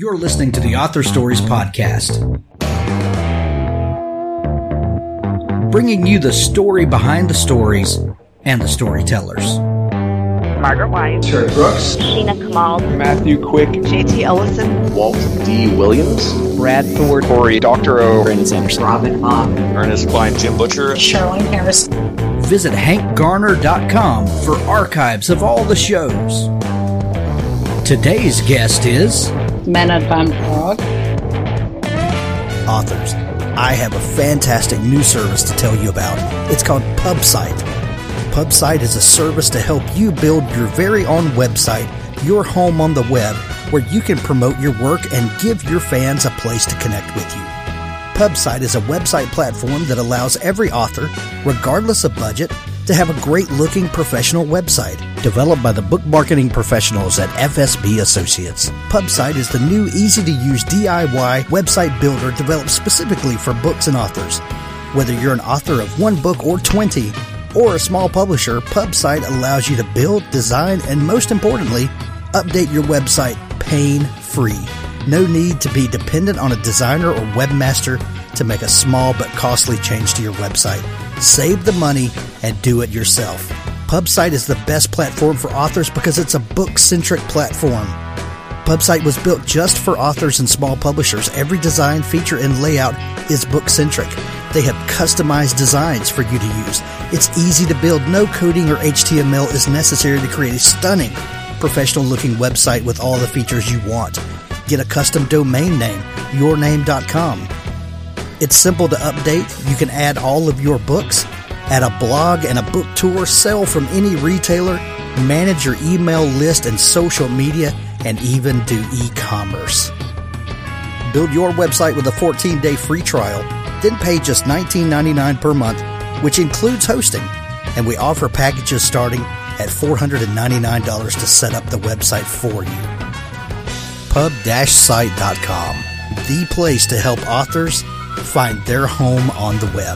You're listening to the Author Stories Podcast, bringing you the story behind the stories and the storytellers. Margaret White, Terry Brooks, Sheena Kamal, Matthew Quick, J.T. Ellison, Walt D. Williams, Brad Thor, Corey, Dr. O, Brandon Sanderson, Robin Mom, Ernest Klein, Jim Butcher, Sherwin Harris. Visit hankgarner.com for archives of all the shows. Today's guest is Mena van Praag. Authors. I have a fantastic new service to tell you about. It's called PubSite. PubSite is a service to help you build your very own website, your home on the web, where you can promote your work and give your fans a place to connect with you. PubSite is a website platform that allows every author, regardless of budget, to have a great-looking professional website developed by the book marketing professionals at FSB Associates. PubSite is the new, easy-to-use DIY website builder developed specifically for books and authors. Whether you're an author of one book or 20, or a small publisher, PubSite allows you to build, design, and most importantly, update your website pain-free. No need to be dependent on a designer or webmaster to make a small but costly change to your website. Save the money and do it yourself. PubSite is the best platform for authors because it's a book-centric platform. PubSite was built just for authors and small publishers. Every design, feature, and layout is book-centric. They have customized designs for you to use. It's easy to build. No coding or HTML is necessary to create a stunning, professional-looking website with all the features you want. Get a custom domain name, yourname.com. It's simple to update. You can add all of your books, add a blog and a book tour, sell from any retailer, manage your email list and social media, and even do e-commerce. Build your website with a 14-day free trial, then pay just $19.99 per month, which includes hosting. And we offer packages starting at $499 to set up the website for you. Pub-site.com, the place to help authors find their home on the web.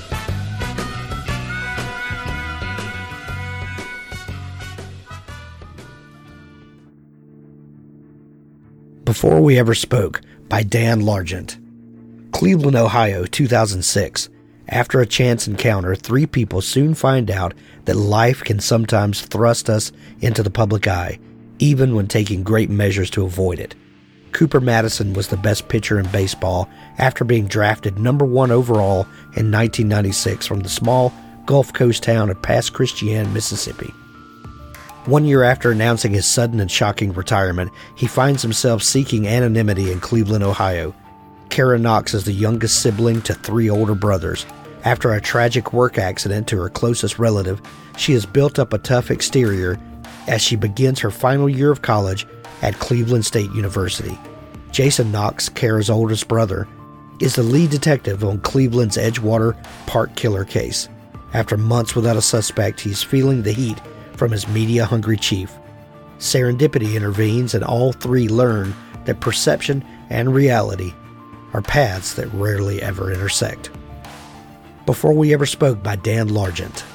Before We Ever Spoke by Dan Largent. Cleveland, Ohio, 2006. After a chance encounter, three people soon find out that life can sometimes thrust us into the public eye, even when taking great measures to avoid it. Cooper Madison was the best pitcher in baseball after being drafted number 1 overall in 1996 from the small Gulf Coast town of Pass Christian, Mississippi. 1 year after announcing his sudden and shocking retirement, he finds himself seeking anonymity in Cleveland, Ohio. Kara Knox is the youngest sibling to 3 older brothers. After a tragic work accident to her closest relative, she has built up a tough exterior as she begins her final year of college at Cleveland State University. Jason Knox, Kara's oldest brother, is the lead detective on Cleveland's Edgewater Park killer case. After months without a suspect, he's feeling the heat from his media-hungry chief. Serendipity intervenes, and all three learn that perception and reality are paths that rarely ever intersect. Before We Ever Spoke by Dan Largent.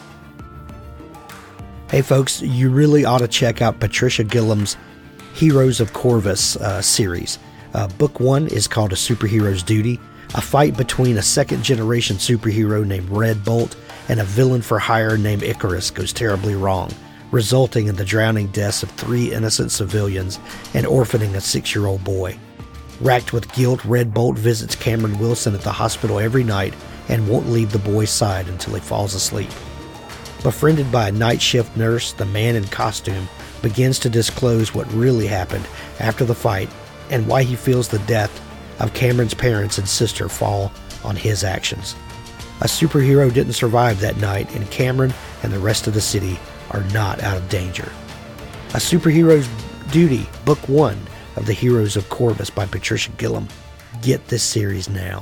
Hey folks, you really ought to check out Patricia Gillam's Heroes of Corvus series. Book 1 is called A Superhero's Duty. A fight between a second-generation superhero named Red Bolt and a villain for hire named Icarus goes terribly wrong, resulting in the drowning deaths of 3 innocent civilians and orphaning a 6-year-old boy. Racked with guilt, Red Bolt visits Cameron Wilson at the hospital every night and won't leave the boy's side until he falls asleep. Befriended by a night shift nurse, the man in costume begins to disclose what really happened after the fight and why he feels the death of Cameron's parents and sister fall on his actions. A superhero didn't survive that night, and Cameron and the rest of the city are not out of danger. A Superhero's Duty, Book 1 of the Heroes of Corvus by Patricia Gillam. Get this series now.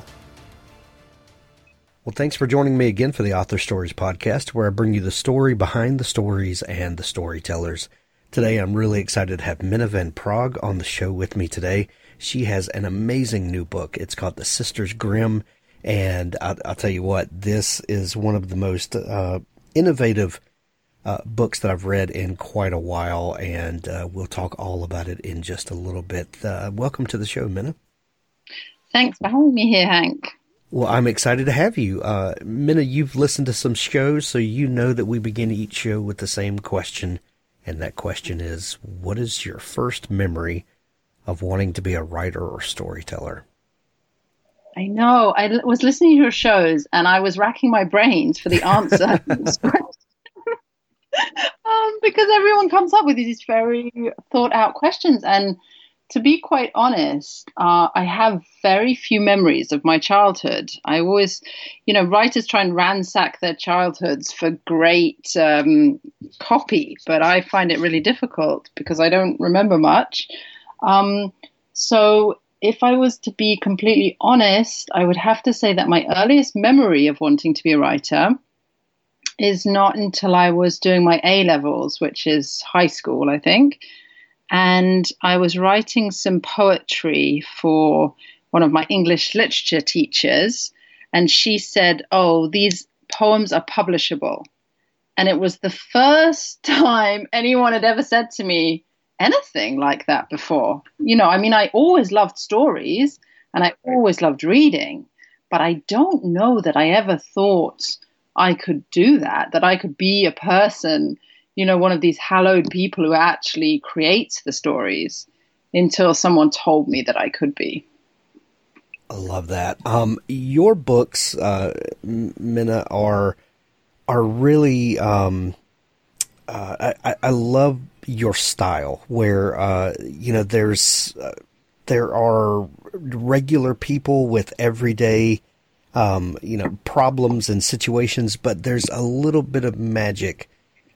Well, thanks for joining me again for the Author Stories Podcast, where I bring you the story behind the stories and the storytellers. Today, I'm really excited to have Mena van Praag on the show with me today. She has an amazing new book. It's called The Sisters Grimm, and I'll tell you what, this is one of the most innovative books that I've read in quite a while, and we'll talk all about it in just a little bit. Welcome to the show, Minna. Thanks for having me here, Hank. Well, I'm excited to have you. Minna, you've listened to some shows, so you know that we begin each show with the same question, and that question is, what is your first memory of wanting to be a writer or storyteller? I know. I was listening to your shows, and I was racking my brains for the answer. Because everyone comes up with these very thought-out questions, and to be quite honest, I have very few memories of my childhood. I always, writers try and ransack their childhoods for great copy, but I find it really difficult because I don't remember much. So if I was to be completely honest, I would have to say that my earliest memory of wanting to be a writer is not until I was doing my A-levels, which is high school, I think. And I was writing some poetry for one of my English literature teachers. And she said, "Oh, these poems are publishable." And it was the first time anyone had ever said to me anything like that before. I always loved stories and I always loved reading, but I don't know that I ever thought I could do that I could be a person, one of these hallowed people who actually creates the stories, until someone told me that I could be. I love that. Your books, Minna, are really, I love your style where, there are regular people with everyday, problems and situations, but there's a little bit of magic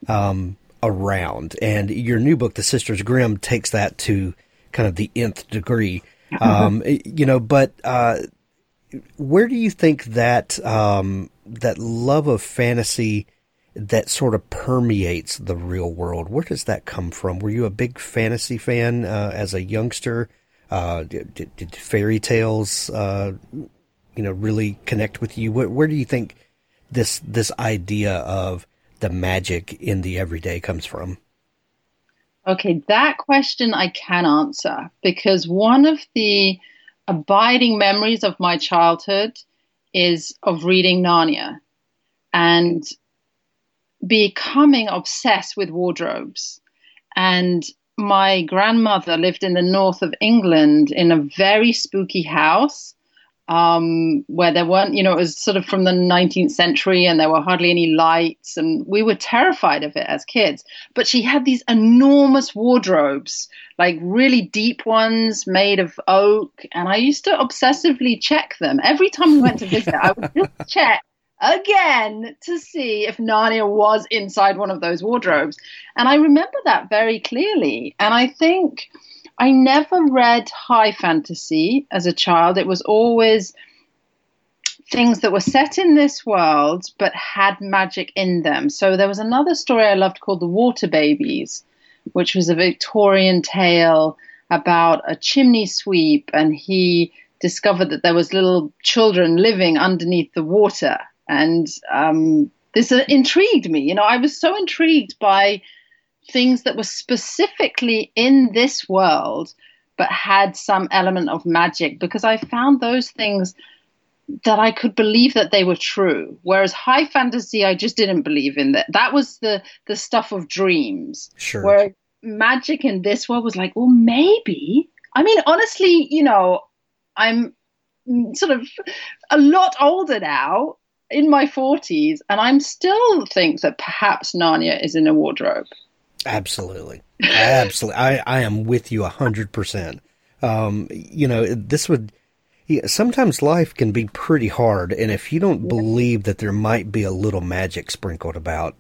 around. And your new book, The Sisters Grimm, takes that to kind of the nth degree. But where do you think that that love of fantasy that sort of permeates the real world, where does that come from? Were you a big fantasy fan as a youngster? Did fairy tales really connect with you? Where do you think this idea of the magic in the everyday comes from? Okay, that question I can answer, because one of the abiding memories of my childhood is of reading Narnia and becoming obsessed with wardrobes. And my grandmother lived in the north of England in a very spooky house where there weren't, it was sort of from the 19th century and there were hardly any lights, and we were terrified of it as kids. But she had these enormous wardrobes, like really deep ones made of oak, and I used to obsessively check them. Every time we went to visit, I would just check again to see if Narnia was inside one of those wardrobes. And I remember that very clearly. And I think I never read high fantasy as a child. It was always things that were set in this world but had magic in them. So there was another story I loved called The Water Babies, which was a Victorian tale about a chimney sweep, and he discovered that there was little children living underneath the water. And this intrigued me. I was so intrigued by things that were specifically in this world, but had some element of magic, because I found those things that I could believe that they were true. Whereas high fantasy, I just didn't believe in that. That was the stuff of dreams. Sure. Where magic in this world was like, well, maybe. I mean, honestly, I'm sort of a lot older now, in my 40s, and I'm still think that perhaps Narnia is in a wardrobe. Absolutely. Absolutely. I am with you 100%. This would, sometimes life can be pretty hard. And if you don't believe that there might be a little magic sprinkled about,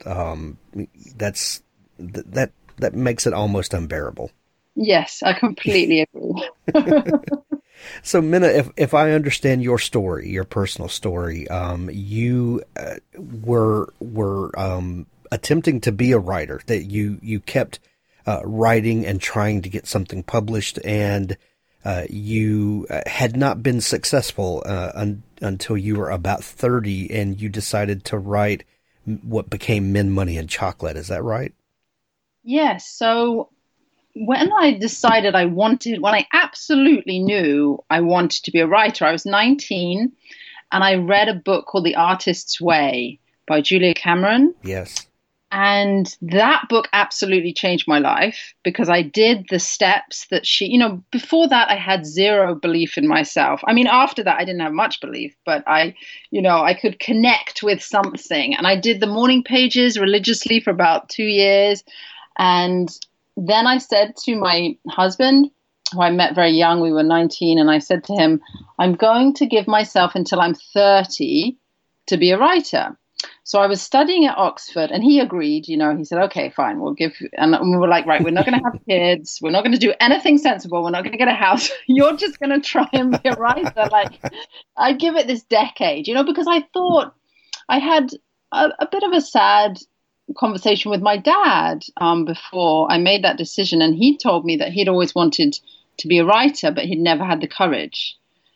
that makes it almost unbearable. Yes, I completely agree. So, Minna, if I understand your story, your personal story, you were attempting to be a writer, that you kept writing and trying to get something published, and you had not been successful until you were about 30, and you decided to write what became Men, Money, and Chocolate. Is that right? Yes. So when I decided when I absolutely knew I wanted to be a writer, I was 19 and I read a book called The Artist's Way by Julia Cameron. Yes. And that book absolutely changed my life because I did the steps that before that I had zero belief in myself. I mean, after that I didn't have much belief, but I could connect with something. And I did the morning pages religiously for about 2 years. And then I said to my husband, who I met very young, we were 19, and I said to him, I'm going to give myself until I'm 30 to be a writer. So I was studying at Oxford and he agreed, he said, okay, fine, and we were like, right, we're not going to have kids. We're not going to do anything sensible. We're not going to get a house. You're just going to try and be a writer. Like, I'd give it this decade, because I thought I had a bit of a sad conversation with my dad before I made that decision. And he told me that he'd always wanted to be a writer, but he'd never had the courage.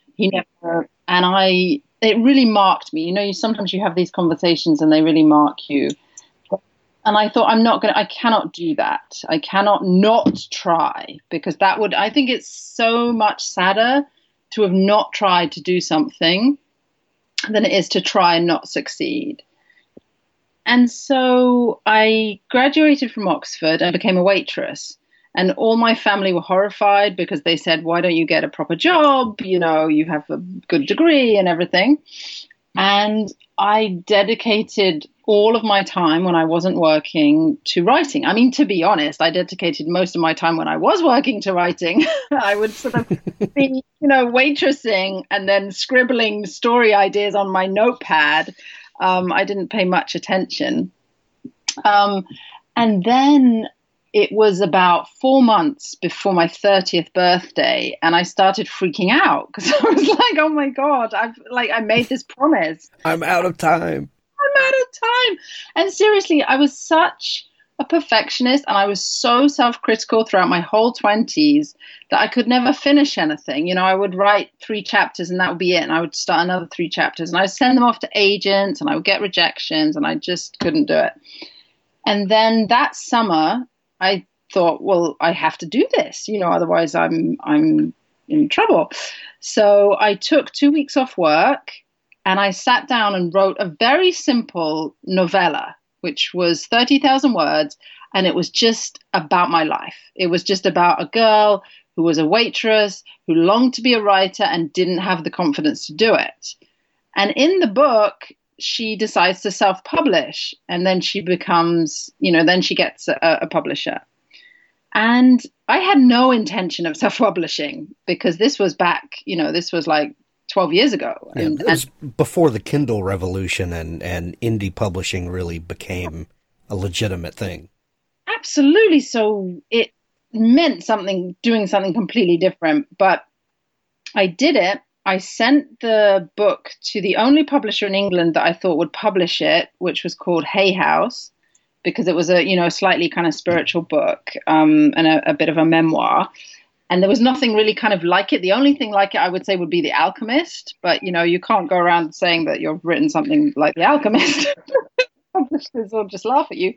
It really marked me. Sometimes you have these conversations and they really mark you. And I thought, I cannot do that. I cannot not try, because I think it's so much sadder to have not tried to do something than it is to try and not succeed. And so I graduated from Oxford and became a waitress. And all my family were horrified because they said, why don't you get a proper job? You have a good degree and everything. And I dedicated all of my time when I wasn't working to writing. I mean, to be honest, I dedicated most of my time when I was working to writing. I would sort of be, waitressing and then scribbling story ideas on my notepad. I didn't pay much attention. And then it was about 4 months before my 30th birthday, and I started freaking out because I was like, oh my God, I made this promise. I'm out of time. And seriously, I was such a perfectionist and I was so self-critical throughout my whole 20s that I could never finish anything. I would write 3 chapters and that would be it. And I would start another 3 chapters and I would send them off to agents and I would get rejections and I just couldn't do it. And then that summer, I thought, well, I have to do this, otherwise I'm in trouble. So I took 2 weeks off work and I sat down and wrote a very simple novella, which was 30,000 words. And it was just about my life. It was just about a girl who was a waitress, who longed to be a writer and didn't have the confidence to do it. And in the book, she decides to self-publish, and then she becomes, then she gets a publisher. And I had no intention of self-publishing because this was back, this was like 12 years ago. Yeah, it was before the Kindle revolution and indie publishing really became a legitimate thing. Absolutely. So it meant doing something completely different, but I did it. I sent the book to the only publisher in England that I thought would publish it, which was called Hay House, because it was a slightly kind of spiritual book and a bit of a memoir. And there was nothing really kind of like it. The only thing like it, I would say, would be The Alchemist. But, you can't go around saying that you've written something like The Alchemist. Publishers will just laugh at you.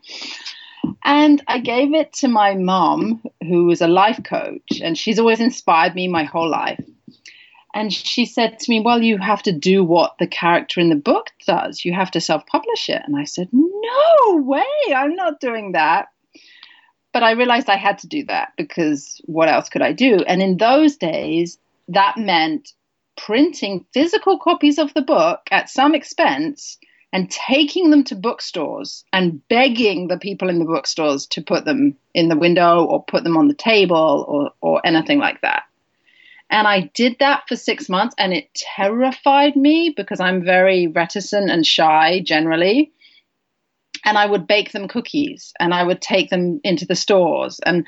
And I gave it to my mom, who is a life coach, and she's always inspired me my whole life. And she said to me, well, you have to do what the character in the book does. You have to self-publish it. And I said, no way, I'm not doing that. But I realized I had to do that because what else could I do? And in those days, that meant printing physical copies of the book at some expense and taking them to bookstores and begging the people in the bookstores to put them in the window or put them on the table or anything like that. And I did that for 6 months and it terrified me because I'm very reticent and shy generally. And I would bake them cookies and I would take them into the stores. And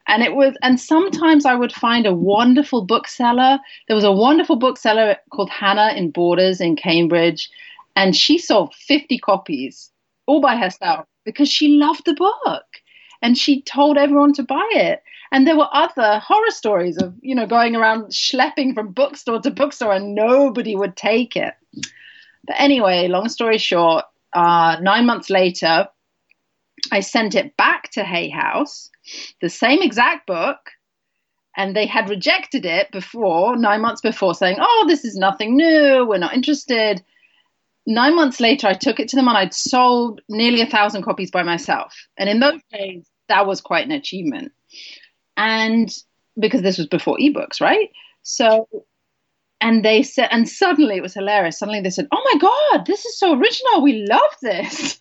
sometimes I would find a wonderful bookseller. There was a wonderful bookseller called Hannah in Borders in Cambridge. And she sold 50 copies all by herself because she loved the book. And she told everyone to buy it. And there were other horror stories of, going around schlepping from bookstore to bookstore and nobody would take it. But anyway, long story short, 9 months later, I sent it back to Hay House, the same exact book, and they had rejected it before, 9 months before, saying, oh, this is nothing new, we're not interested. 9 months later, I took it to them and I'd sold nearly 1,000 copies by myself. And in those days, that was quite an achievement. And because this was before ebooks, right? So, and they said, and suddenly it was hilarious. Suddenly they said, oh my God, this is so original. We love this.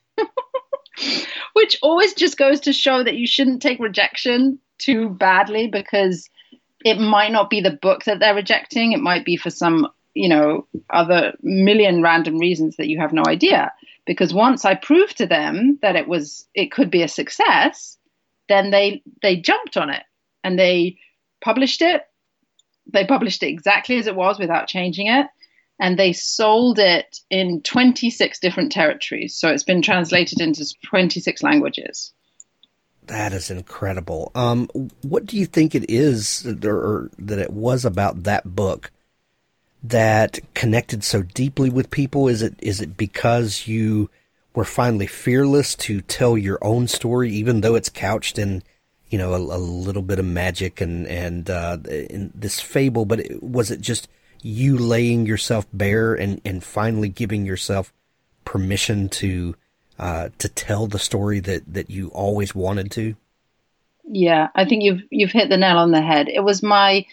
Which always just goes to show that you shouldn't take rejection too badly, because it might not be the book that they're rejecting. It might be for some, other million random reasons that you have no idea. Because once I proved to them that it could be a success, then they jumped on it and they published it. They published it exactly as it was without changing it. And they sold it in 26 different territories. So it's been translated into 26 languages. That is incredible. What do you think it is, or that it was about that book that connected so deeply with people? Is it because you were finally fearless to tell your own story, even though it's couched in, a little bit of magic and in this fable? But was it just you laying yourself bare and finally giving yourself permission to tell the story that you always wanted to? Yeah, I think you've hit the nail on the head. It was my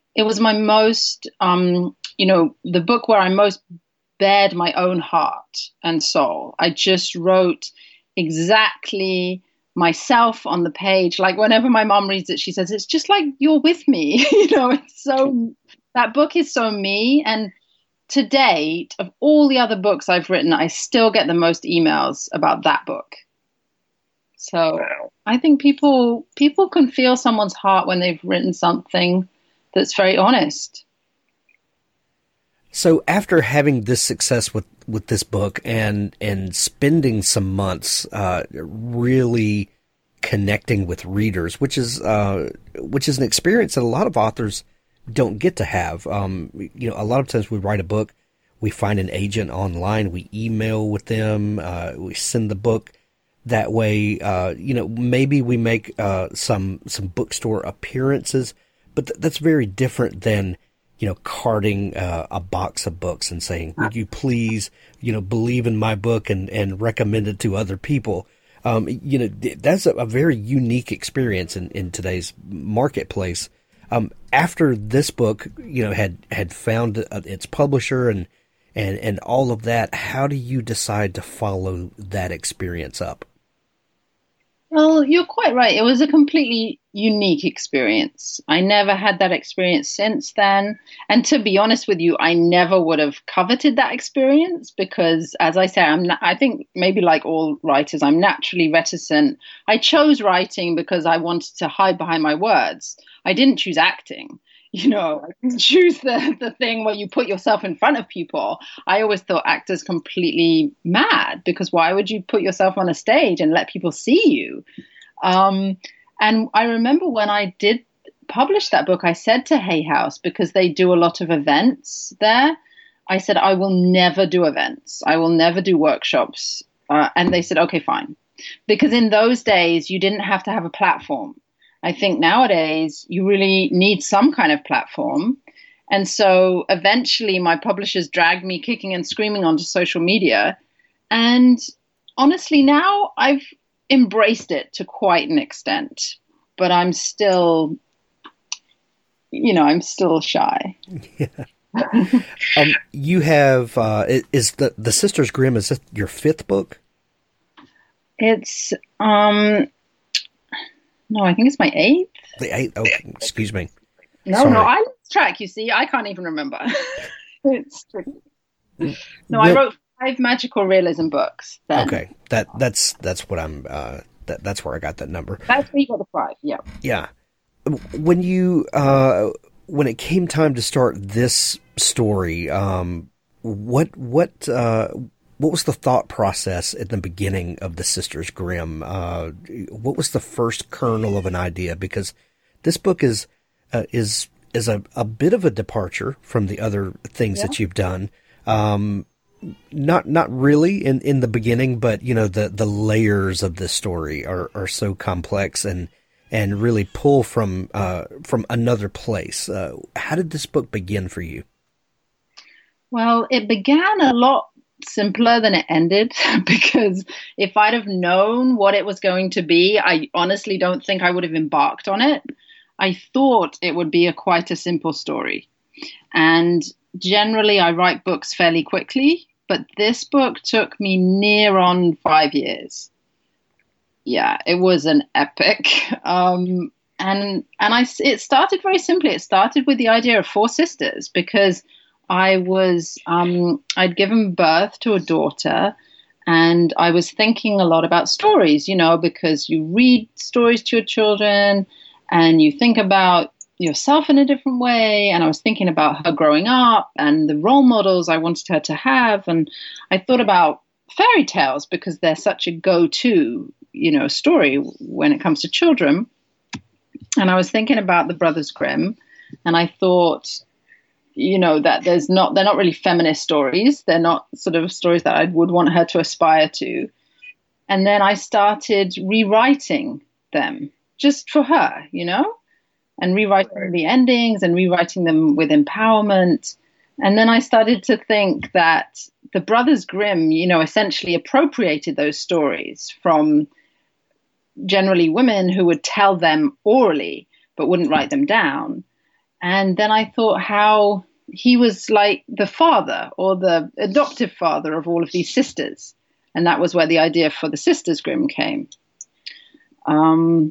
most, the book where I most bared my own heart and soul. I just wrote exactly myself on the page. Like whenever my mom reads it, she says, it's just like you're with me. It's so, that book is so me. And to date, of all the other books I've written, I still get the most emails about that book. So I think people can feel someone's heart when they've written something that's very honest. So after having this success with this book and spending some months really connecting with readers, which is an experience that a lot of authors don't get to have. A lot of times we write a book, we find an agent online, we email with them, we send the book that way. Maybe we make some bookstore appearances, but that's very different than carting a box of books and saying, would you please, believe in my book and recommend it to other people. That's a very unique experience in today's marketplace. After this book, had found its publisher and all of that, how do you decide to follow that experience up? Well, you're quite right. It was a completely unique experience. I never had that experience since then. And to be honest with you, I never would have coveted that experience because, as I say, I think maybe like all writers, I'm naturally reticent. I chose writing because I wanted to hide behind my words. I didn't choose acting. I didn't choose the thing where you put yourself in front of people. I always thought actors completely mad, because why would you put yourself on a stage and let people see you? And I remember when I did publish that book, I said to Hay House, because they do a lot of events there, I said, I will never do events. I will never do workshops. And they said, okay, fine. Because in those days, you didn't have to have a platform. I think nowadays you really need some kind of platform. And so eventually my publishers dragged me kicking and screaming onto social media. And honestly, now I've embraced it to quite an extent, but I'm still shy. Yeah. You have, is the Sisters Grimm, is this your fifth book? It's, no, I think it's my eighth. The eighth? Oh, excuse me. No, Sorry. I lost track, you see. I can't even remember. It's tricky. No, I wrote 5 magical realism books. Then. Okay. That's what I'm, that's where I got that number. That's where you got the 5, yeah. Yeah. When you, when it came time to start this story, what was the thought process at the beginning of the Sisters Grimm? What was the first kernel of an idea? Because this book is a bit of a departure from the other things that you've done. not really in the beginning, but the layers of this story are so complex and really pull from another place. How did this book begin for you? Well, it began a lot simpler than it ended because if I'd have known what it was going to be, I honestly don't think I would have embarked on it. I thought it would be quite a simple story. And generally I write books fairly quickly, but this book took me near on 5 years. Yeah, it was an epic. It started very simply. It started with the idea of 4 sisters because I'd given birth to a daughter, and I was thinking a lot about stories, because you read stories to your children and you think about yourself in a different way. And I was thinking about her growing up and the role models I wanted her to have. And I thought about fairy tales because they're such a go-to, story when it comes to children. And I was thinking about the Brothers Grimm, and I thought, that they're not really feminist stories. They're not sort of stories that I would want her to aspire to. And then I started rewriting them just for her, and rewriting the endings and rewriting them with empowerment. And then I started to think that the Brothers Grimm, essentially appropriated those stories from generally women who would tell them orally but wouldn't write them down. And then I thought how he was like the father or the adoptive father of all of these sisters. And that was where the idea for the Sisters Grimm came. And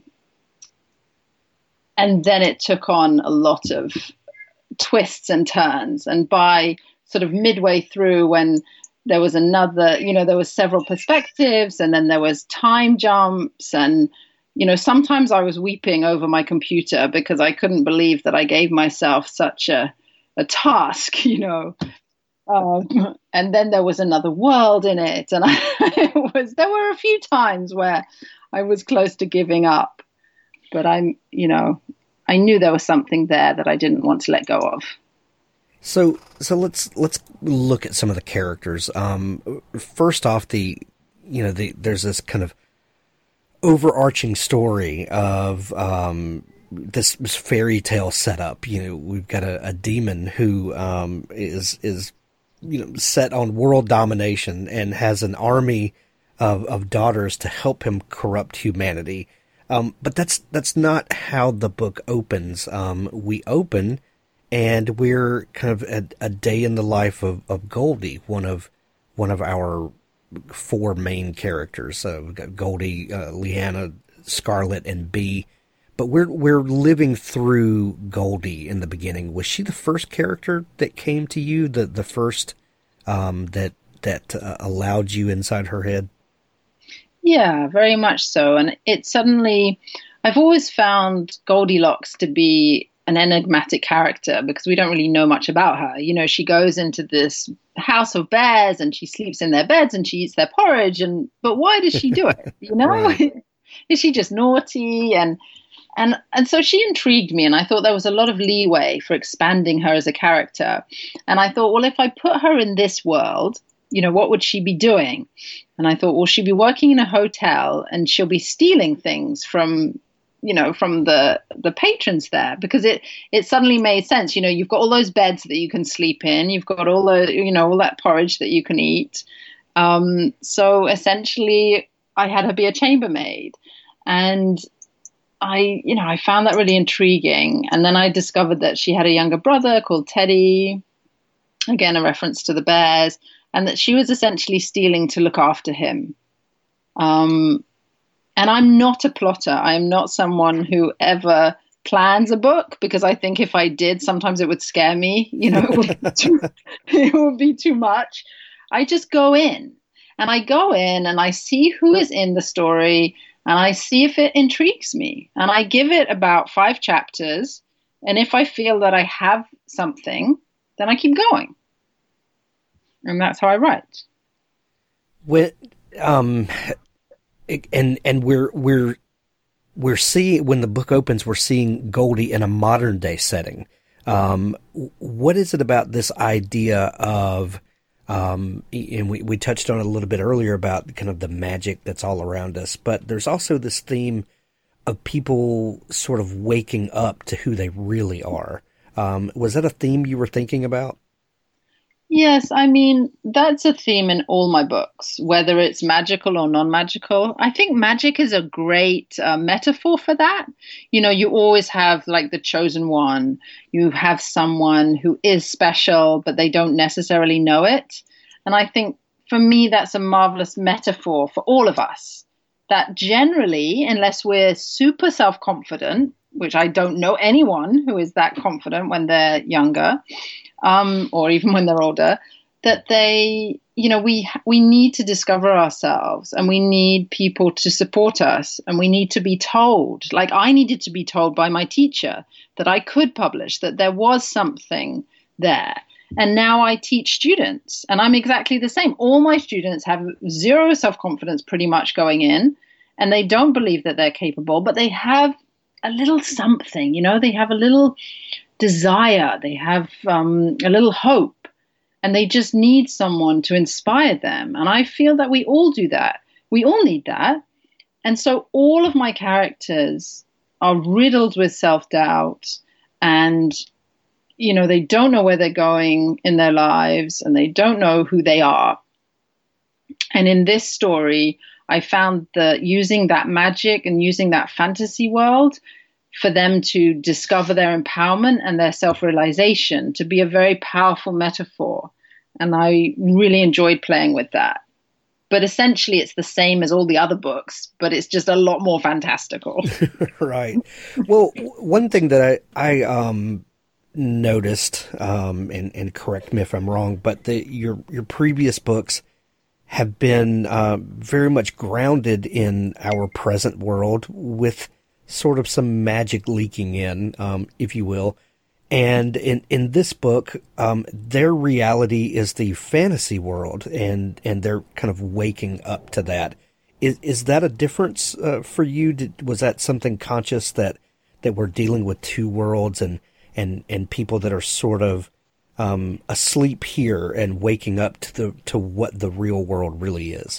then it took on a lot of twists and turns. And by sort of midway through, when there was there was several perspectives, and then there was time jumps, and sometimes I was weeping over my computer because I couldn't believe that I gave myself such a task, and then there was another world in it, and there were a few times where I was close to giving up, but I knew there was something there that I didn't want to let go of. So let's look at some of the characters. First off, there's this kind of overarching story of this fairy tale setup. We've got a demon who is set on world domination and has an army of daughters to help him corrupt humanity. But that's not how the book opens. We open and we're kind of a day in the life of Goldie, one of our 4 main characters. We've got Goldie, Leanna, Scarlet, and Bee. But we're living through Goldie in the beginning. Was she the first character that came to you, the first that allowed you inside her head? Yeah, very much so. And I've always found Goldilocks to be an enigmatic character because we don't really know much about her. She goes into this house of bears and she sleeps in their beds and she eats their porridge. But why does she do it? Right. Is she just naughty? And so she intrigued me, and I thought there was a lot of leeway for expanding her as a character. And I thought, well, if I put her in this world, what would she be doing? And I thought, well, she'll be working in a hotel and she'll be stealing things from the patrons there, because it suddenly made sense. You've got all those beds that you can sleep in. You've got all all that porridge that you can eat. So essentially I had her be a chambermaid, and I found that really intriguing. And then I discovered that she had a younger brother called Teddy, again, a reference to the bears, and that she was essentially stealing to look after him. And I'm not a plotter. I'm not someone who ever plans a book, because I think if I did, sometimes it would scare me. It would be too much. I just go in, and I see who is in the story, and I see if it intrigues me. And I give it about 5 chapters. And if I feel that I have something, then I keep going. And that's how I write. And we're seeing, when the book opens, we're seeing Goldie in a modern day setting. What is it about this idea of And we touched on it a little bit earlier about kind of the magic that's all around us, but there's also this theme of people sort of waking up to who they really are. Was that a theme you were thinking about? Yes, I mean, that's a theme in all my books, whether it's magical or non-magical. I think magic is a great metaphor for that. You know, you always have like the chosen one. You have someone who is special, but they don't necessarily know it. And I think for me, that's a marvelous metaphor for all of us. That generally, unless we're super self-confident, which I don't know anyone who is that confident when they're younger, or even when they're older, that they, you know, we need to discover ourselves, and we need people to support us, and we need to be told, like I needed to be told by my teacher that I could publish, that there was something there. And now I teach students, and I'm exactly the same. All my students have zero self-confidence pretty much going in, and they don't believe that they're capable, but they have a little something, you know, they have a little desire, they have a little hope, and they just need someone to inspire them. And I feel that we all do that. We all need that. And so all of my characters are riddled with self-doubt, and, you know, they don't know where they're going in their lives, and they don't know who they are. And in this story, I found that using that magic and using that fantasy world for them to discover their empowerment and their self-realization to be a very powerful metaphor. And I really enjoyed playing with that. But essentially, it's the same as all the other books, but it's just a lot more fantastical. Right. Well, one thing that I noticed, and correct me if I'm wrong, but your previous books have been very much grounded in our present world with sort of some magic leaking in, if you will. And in this book, their reality is the fantasy world, and they're kind of waking up to that. Is that a difference for you? Was that something conscious that we're dealing with two worlds and people that are sort of asleep here and waking up to what the real world really is?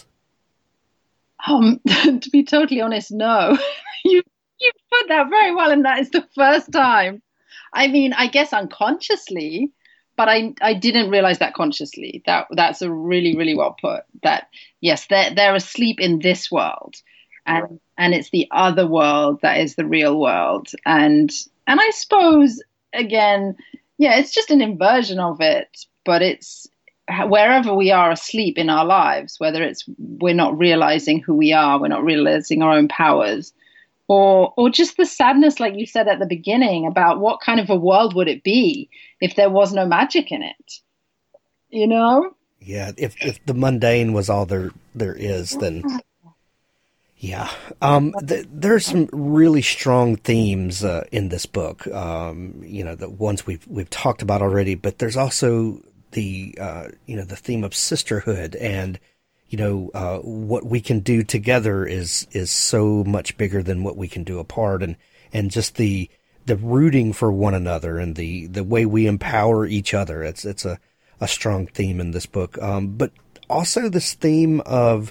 To be totally honest, no. You put that very well, and that is the first time. I mean, I guess unconsciously, but I didn't realize that consciously. That's a really, really well put. That yes, they're asleep in this world, and it's the other world that is the real world. And I suppose again, yeah, it's just an inversion of it, but it's wherever we are asleep in our lives, whether it's we're not realizing who we are, we're not realizing our own powers. Or just the sadness, like you said at the beginning, about what kind of a world would it be if there was no magic in it, you know? Yeah, if the mundane was all there is, then yeah. There's some really strong themes in this book, you know, the ones we've talked about already, but there's also the theme of sisterhood, and you know, what we can do together is so much bigger than what we can do apart, and just the rooting for one another and the way we empower each other. It's a strong theme in this book. But also this theme of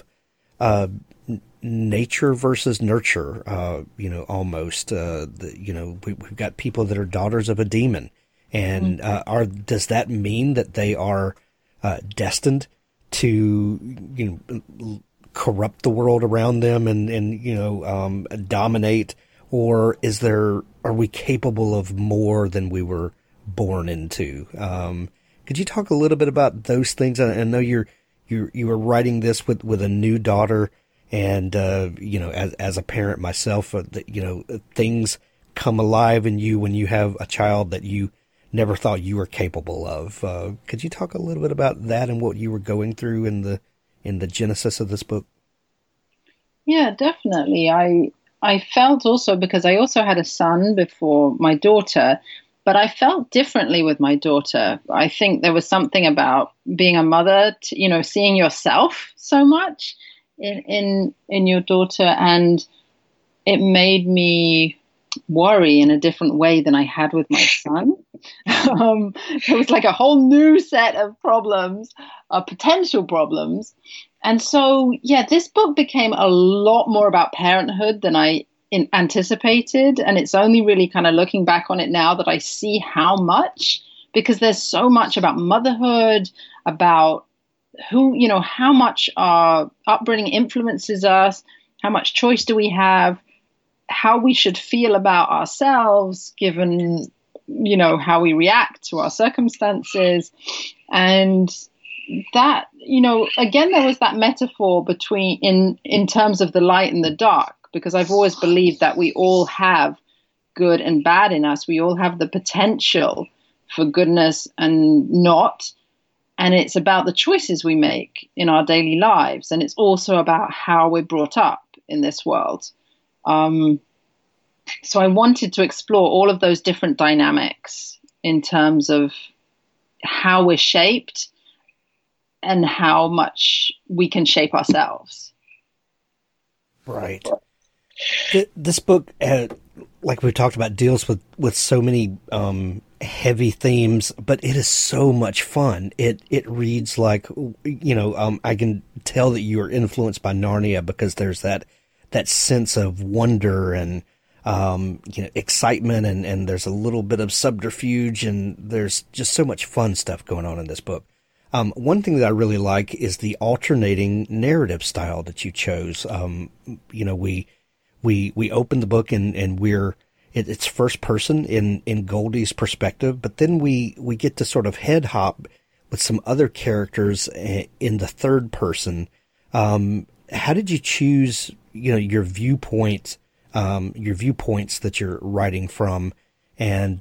nature versus nurture, you know, almost, we've got people that are daughters of a demon, and does that mean that they are destined to, you know, corrupt the world around them and you know, dominate, or are we capable of more than we were born into? Could you talk a little bit about those things? I know you were writing this with a new daughter, and you know, as a parent myself, you know, things come alive in you when you have a child that you never thought you were capable of. Could you talk a little bit about that and what you were going through in the genesis of this book? Yeah, definitely. I felt also, because I also had a son before my daughter, but I felt differently with my daughter. I think there was something about being a mother, you know, seeing yourself so much in your daughter, and it made me worry in a different way than I had with my son. There was like a whole new set of problems, potential problems. And so, yeah, this book became a lot more about parenthood than I anticipated. And it's only really kind of looking back on it now that I see how much, because there's so much about motherhood, about how much our upbringing influences us, how much choice do we have, how we should feel about ourselves given, how we react to our circumstances. And that, again, there was that metaphor between in terms of the light and the dark, because I've always believed that we all have good and bad in us. We all have the potential for goodness and not. And it's about the choices we make in our daily lives. And it's also about how we're brought up in this world. So I wanted to explore all of those different dynamics in terms of how we're shaped and how much we can shape ourselves. Right. This book, like we talked about, deals with so many heavy themes, but it is so much fun. It reads like, I can tell that you are influenced by Narnia because there's that sense of wonder and excitement, and there's a little bit of subterfuge, and there's just so much fun stuff going on in this book. One thing that I really like is the alternating narrative style that you chose. We open the book and it's first person in Goldie's perspective, but then we get to sort of head hop with some other characters in the third person. How did you choose, your viewpoints that you're writing from, and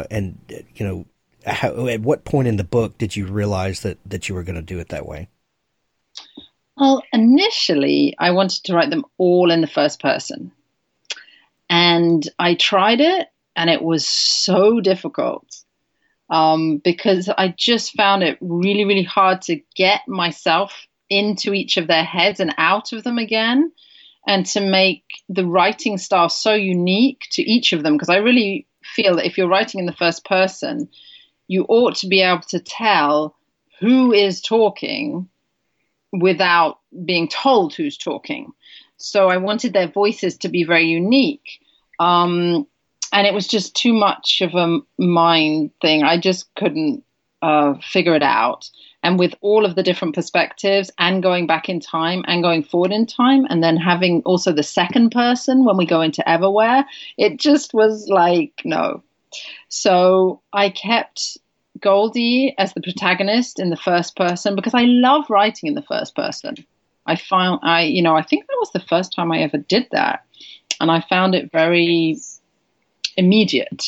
at what point in the book did you realize that you were going to do it that way? Well, initially, I wanted to write them all in the first person. And I tried it, and it was so difficult because I just found it really, really hard to get myself into each of their heads and out of them again, and to make the writing style so unique to each of them. Because I really feel that if you're writing in the first person, you ought to be able to tell who is talking without being told who's talking. So I wanted their voices to be very unique. And it was just too much of a mind thing. I just couldn't figure it out. And with all of the different perspectives and going back in time and going forward in time, and then having also the second person when we go into Everwhere, it just was like, no. So I kept Goldie as the protagonist in the first person because I love writing in the first person. I think that was the first time I ever did that. And I found it very immediate.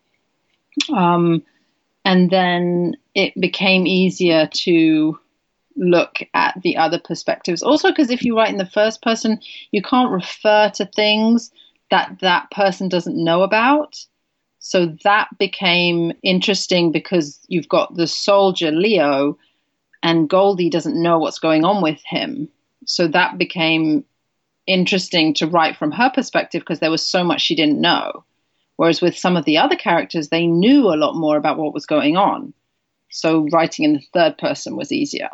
And then it became easier to look at the other perspectives. Also, because if you write in the first person, you can't refer to things that person doesn't know about. So that became interesting because you've got the soldier, Leo, and Goldie doesn't know what's going on with him. So that became interesting to write from her perspective because there was so much she didn't know. Whereas with some of the other characters, they knew a lot more about what was going on. So writing in the third person was easier.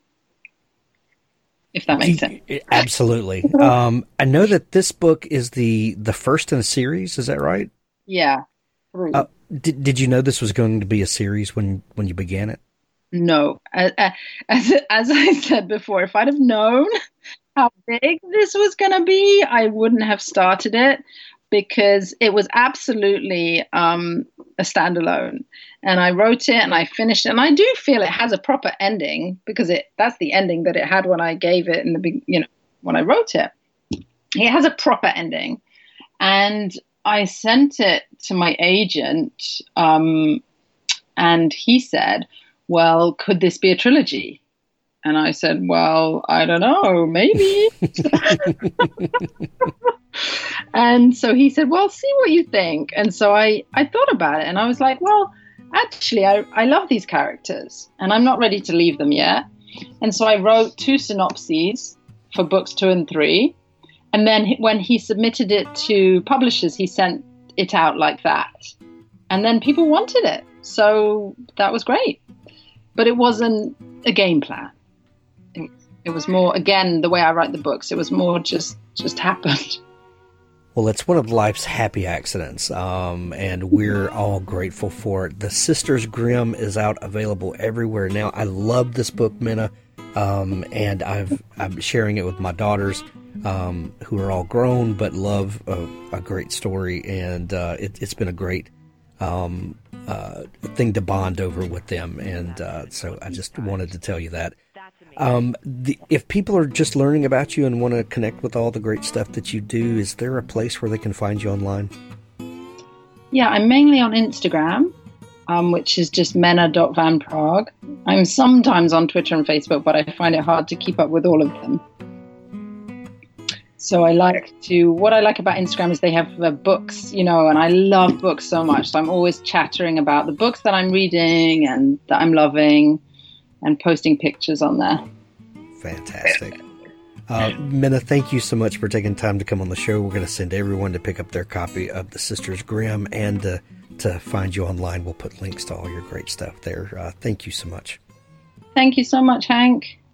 If that makes sense. Absolutely. I know that this book is the first in a series. Is that right? Yeah. Did you know this was going to be a series when you began it? No. As I said before, if I'd have known how big this was going to be, I wouldn't have started it. Because it was absolutely a standalone. And I wrote it and I finished it. And I do feel it has a proper ending because that's the ending that it had when I gave it when I wrote it. It has a proper ending. And I sent it to my agent and he said, well, could this be a trilogy? And I said, well, I don't know, maybe. And so he said, well, see what you think. And so I thought about it and I was like, well, actually, I love these characters and I'm not ready to leave them yet. And so I wrote 2 synopses for books 2 and 3. And then when he submitted it to publishers, he sent it out like that. And then people wanted it. So that was great. But it wasn't a game plan. It was more, again, the way I write the books, it was more just happened. Well, it's one of life's happy accidents, and we're all grateful for it. The Sisters Grimm is out, available everywhere now. I love this book, Minna, and I'm sharing it with my daughters, who are all grown but love a great story, and it's been a great thing to bond over with them, and so I just wanted to tell you that. If people are just learning about you and want to connect with all the great stuff that you do, is there a place where they can find you online? Yeah, I'm mainly on Instagram, which is just menna.vanpraag. I'm sometimes on Twitter and Facebook, but I find it hard to keep up with all of them. So what I like about Instagram is they have books, and I love books so much. So I'm always chattering about the books that I'm reading and that I'm loving, and posting pictures on there. Fantastic. Minna, thank you so much for taking time to come on the show. We're going to send everyone to pick up their copy of The Sisters Grimm, and to find you online. We'll put links to all your great stuff there. Thank you so much. Thank you so much, Hank.